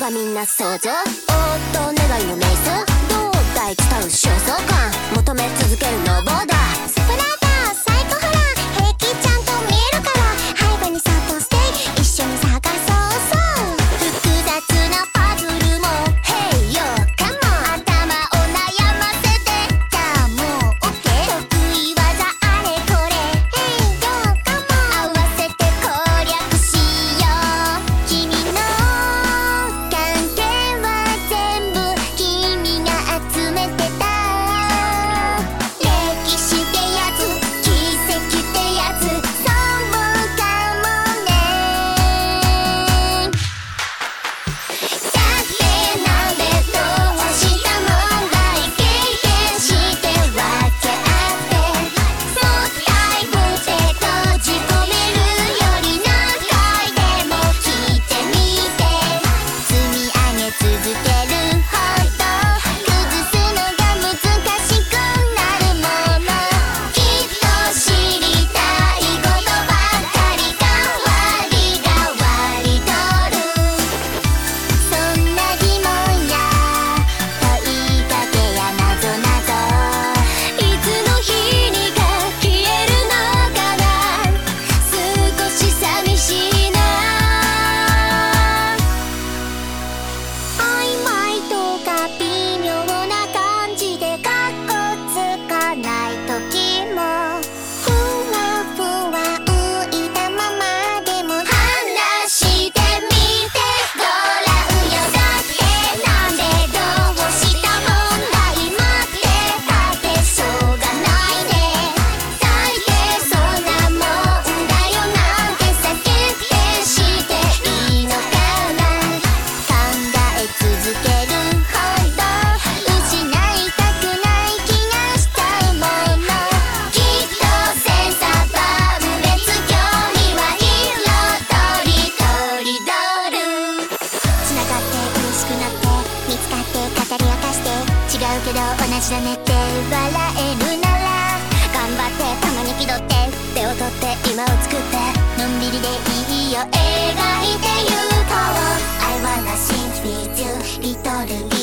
がみんな想像、おっと願いの瞑想、どうだい伝う焦燥感、求め続けるノーボーダー。スプライダーサイコホラー、平気ちゃんと見えるから、背後にサポステイ一緒に探そうそう。複雑なパズルも Hey yo come on、 頭を悩ませてじゃあもう OK、 得意技あれこれ Hey yo come on、 合わせて攻略しよう。君の関係は全部君が集めてた、歴史ってやつ奇跡ってやつ、そうかもね。だってなんでどうした問題経験して分け合って、もったいぶって閉じ込めるより何回でも聞いてみて、積み上げ続けるほど崩すのが難しくなるもの、きっと知りたいことばかりが割り取る、そんな疑問や問いかけやなぞなぞ、いつの日にか消えるのかな、少し寂しいな。曖昧とか微妙な感じでカッコつかない時も、ふわふわ浮いたままでも話してみてごらんよ。だってなんでどうした問題待ってたってしょうがないね、大抵そんなもんだよなんて叫ってしていいのかな、考え続けるほど失いたくない気がしちゃうもの、きっと千差万別興味は彩りとりどる、繋がって嬉しくなって見つかって語り明かして、違うけど同じだねって笑えるなら、頑張ってたまに気取って手を取って今を作って、のんびりでいいよ描いてゆこう。 I wanna sing with you little